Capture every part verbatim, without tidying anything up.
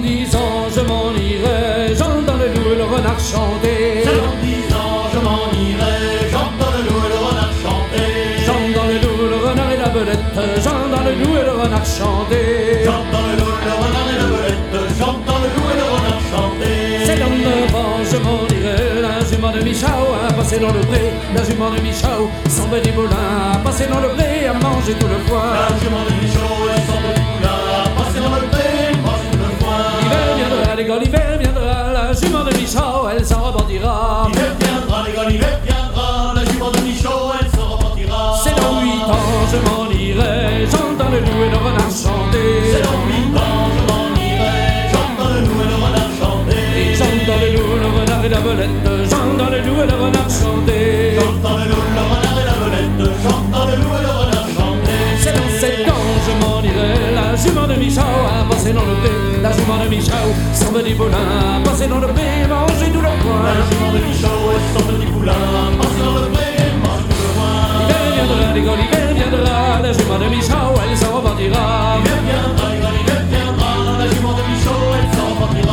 dix ans je m'en irai, j'entends le loup et le renard chanter. C'est dans dix ans je m'en irai, j'entends le loup et le renard chanter. J'entends le loup, le renard et la belette, j'entends le loup et le renard chanter. J'entends le loup, le renard et la belette, j'entends le loup et le renard chanter. C'est dans neuf ans je m'en irai, la jument de Michao a passé dans le pré. La jument de Michao, sans petit boulin, a passé dans le pré, a mangé tout le foin. La jument de Michao et son petit poulain, a passé dans le pré, mange tout le foin. L'hiver viendra, les gars, l'hiver viendra, la jument de Michao, elle s'en repartira. L'hiver viendra, les gars, l'hiver viendra, la jument de Michao, elle se repartira. C'est dans huit ans je m'en irai, j'entends le loup et le renard chanter. C'est dans huit ans je m'en irai, j'entends le loup et le renard chanter. J'entends le loup, le renard et la belette, j'entends le loup et le renard chanter. J'entends le loup, le renard et la belette, j'entends le loup et le renard chanter. C'est dans sept ans je m'en irai, la jument de Michao a passé dans le pré. La jument de Michao, sans petit boulin, a passé dans le pré, manger tout le foin. La jument de Michao et son petit poulain, passé dans le pré, mange tout le foin. L'hiver viendra, les gars, l'hiver viendra, la jument de Michao, elle s'en repartira. L'hiver viendra, les gars, l'hiver viendra, la jument de Michao, elle s'en repartira.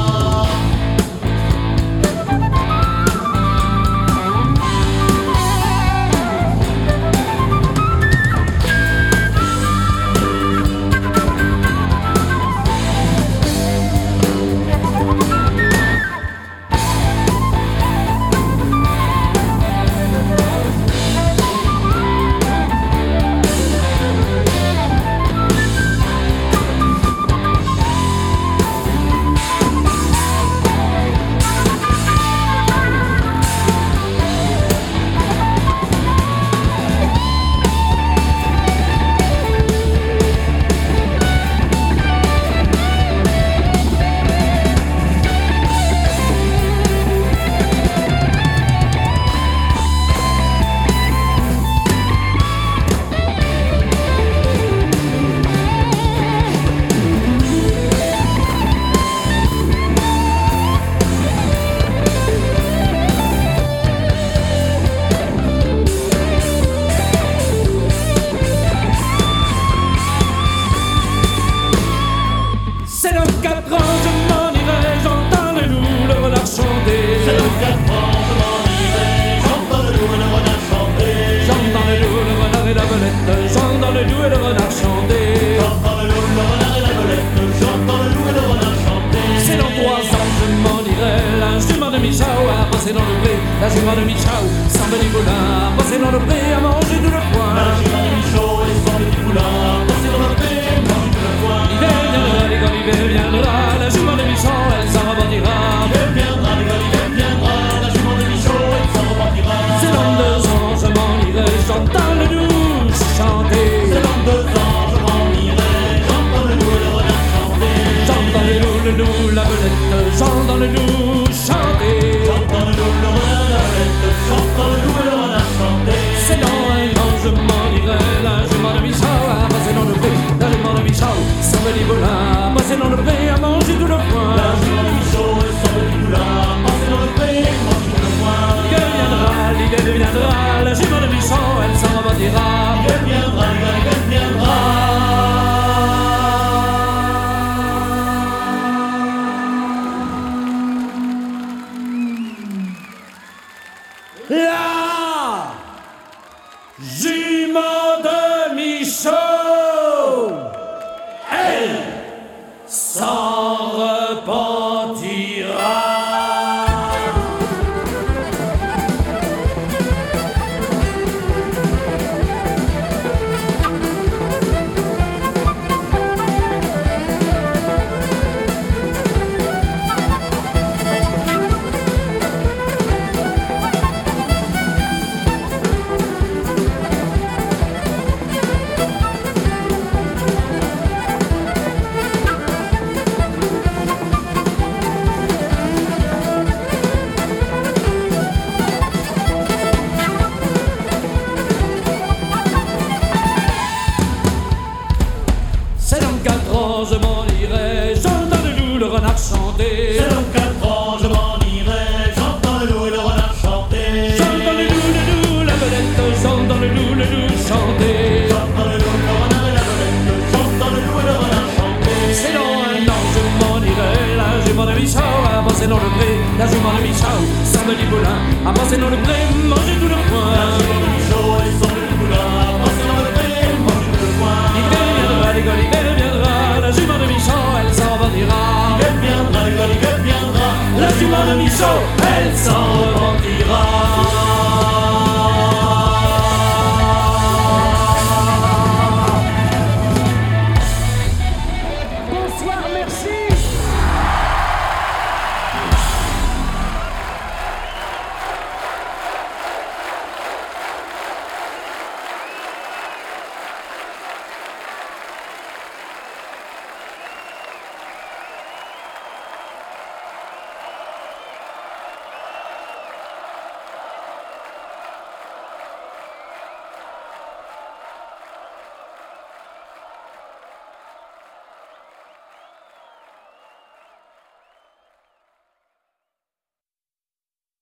La jument de Michao, sans petit boulin, passé dans le pré à manger tout le foin. La jument de Michao et son petit poulain, passé dans le pré, mange tout le foin. L'hiver viendra, les gars, l'hiver viendra, la jument de Michao, elle s'en repartira. L'hiver viendra, les gars, l'hiver viendra, la jument de Michao, elle s'en repartira. C'est dans deux ans, je m'en irai, j'entends le loup chanter. C'est dans deux ans, je m'en irai, j'entends le loup et le renard chanter. J'entends le loup, le loup, la belette, j'entends le loup chanter. J'entends le loup, le renard, la belette, j'entends le loup et le renard chanter. C'est dans un an, je m'en irai, la jument de Michao a passé dans le pré. La jument de Michao, sans petit boulin, passé dans le pré à manger tout le foin. La jument de Michao et son petit poulain, passé dans le pré, mange tout le foin. L'hiver viendra, l'hiver viendra, la jument de Michao, elle s'en repartira. L'hiver viendra, les gars, l'hiver viendra. La jument de Michao, elle s'en repentira. à passer dans le pré, manger tout le foin. La jument de Michaud, elle sort du moulin, à passer dans le pré, manger tout le foin. L'hiver viendra, l'école, l'hiver viendra, la jument de Michaud, elle s'en revenira. L'hiver viendra, l'école, l'hiver viendra, La jument de Michaud, elle s'en revenira.